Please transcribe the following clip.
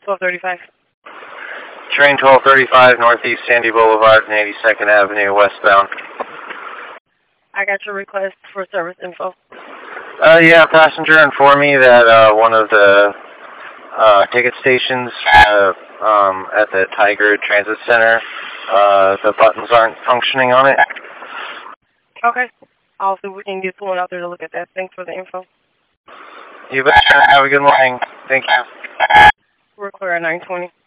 1235. Train 1235, Northeast Sandy Boulevard and 82nd Avenue, westbound. I got your request for service info. Yeah, passenger informed me that one of the ticket stations at the Tiger Transit Center, the buttons aren't functioning on it. Okay. I'll see if we can get someone out there to look at that. Thanks for the info. You bet. Have a good morning. Thank you. We're clear at 920.